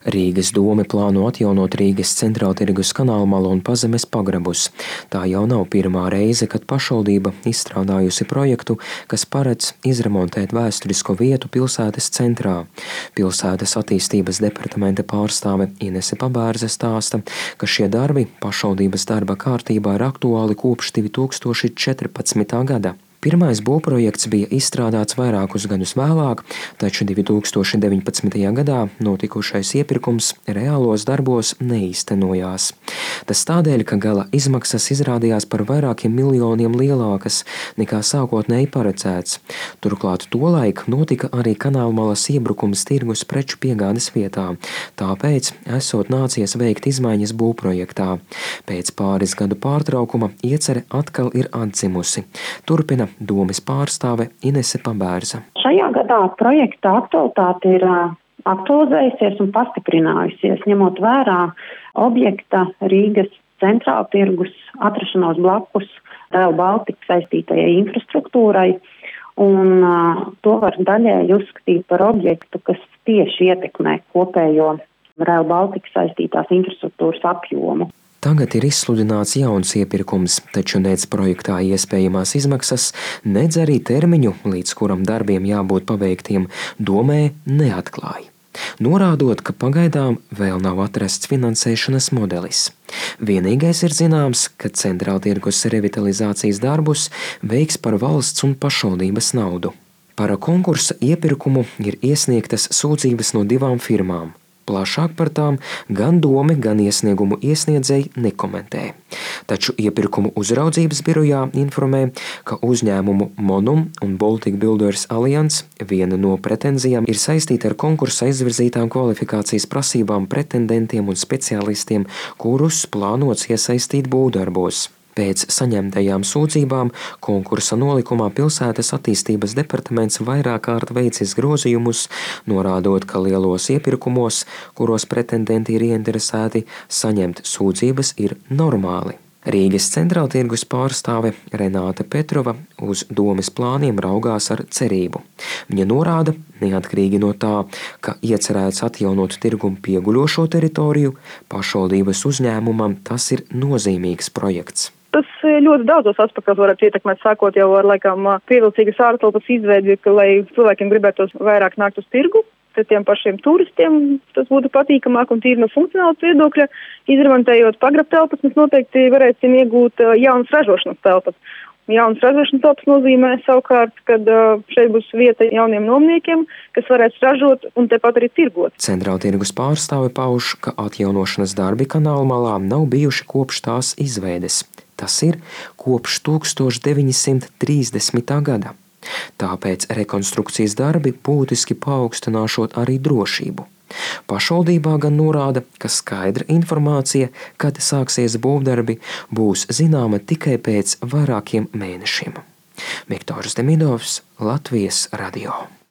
Rīgas dome plāno atjaunot Rīgas Centrāltirgus Kanālmalu un Pazemes pagrabus. Tā jau nav pirmā reize, kad pašvaldība izstrādājusi projektu, kas paredz izremontēt vēsturisko vietu pilsētas centrā. Pilsētas attīstības departamenta pārstāve Inese Pabērze stāsta, ka šie darbi pašvaldības darba kārtībā ir aktuāli kopš 2014. gada. Pirmais būvprojekts bija izstrādāts vairākus gadus vēlāk, taču 2019. gadā notikušais iepirkums reālos darbos neīstenojās. Tas tādēļ, ka gala izmaksas izrādījās par vairākiem miljoniem lielākas nekā sākotnēji paredzēts. Turklāt tolaik notika arī Kanālmalas iebrukums tirgus preču piegādes vietā, tāpēc esot nācies veikt izmaiņas būvprojektā. Pēc pāris gadu pārtraukuma iecere atkal ir atdzimusi. Turpina domes pārstāve Inese Pabērze. Šajā gadā projekta aktualitāte ir aktualizējusies un pastiprinājusies, ņemot vērā objekta Rīgas Centrāltirgus atrašanos blakus Rail Baltica saistītajai infrastruktūrai, un to var daļēji uzskatīt par objektu, kas tieši ietekmē kopējo Rail Baltica saistītās infrastruktūras apjomu. Tagad ir izsludināts jauns iepirkums, taču nec projektā iespējamās izmaksas, nec arī termiņu, līdz kuram darbiem jābūt paveiktiem, domē neatklāja. Norādot, ka pagaidām vēl nav atrasts finansēšanas modelis. Vienīgais ir zināms, ka Centrāltirgus revitalizācijas darbus veiks par valsts un pašvaldības naudu. Par konkursa iepirkumu ir iesniegtas sūdzības no 2 firmām. Plašāk par tām gan dome, gan iesniegumu iesniedzēji nekomentē. Taču iepirkumu uzraudzības birojā informē, ka uzņēmumu Monum un Baltic Builders Alliance viena no pretenzijām ir saistīta ar konkursa izvirzītām kvalifikācijas prasībām pretendentiem un speciālistiem, kurus plānots iesaistīt būvdarbos. Pēc saņemtajām sūdzībām konkursa nolikumā pilsētas attīstības departaments vairāk kārt veicis grozījumus, norādot, ka lielos iepirkumos, kuros pretendenti ir ieinteresēti, saņemt sūdzības ir normāli. Rīgas Centrāltirgus pārstāve Renāte Petrova uz domes plāniem raugās ar cerību. Viņa norāda, neatkarīgi no tā, ka iecerēts atjaunot tirgumu pieguļošo teritoriju, pašvaldības uzņēmumam tas ir nozīmīgs projekts. Tas ļoti daudzos aspektos varētu ietekmēt, sākot jau ar pievilcīgas ārtelpas izveidi, lai cilvēkiem gribētos vairāk nākt uz tirgu. Tiem pašiem turistiem tas būtu patīkamāk un tīri no funkcionālas viedokļa. Izremontējot pagrabtelpas, mēs noteikti varēsim iegūt jaunas ražošanas telpas. Jaunas ražošanas telpas nozīmē savukārt, kad šeit būs vieta jauniem nomniekiem, kas varēs ražot un tepat arī tirgot. Centrāltirgus pārstāve pauž, ka atjaunošanas darbi Kanālmalā nav bijuši kopš tās izveides. Tas ir kopš 1930. gada. Tāpēc rekonstrukcijas darbi būtiski paaugstināšot arī drošību. Pašvaldībā gan norāda, ka skaidra informācija, kad sāksies būvdarbi, būs zināma tikai pēc vairākiem mēnešiem. Viktors Demidovs, Latvijas radio.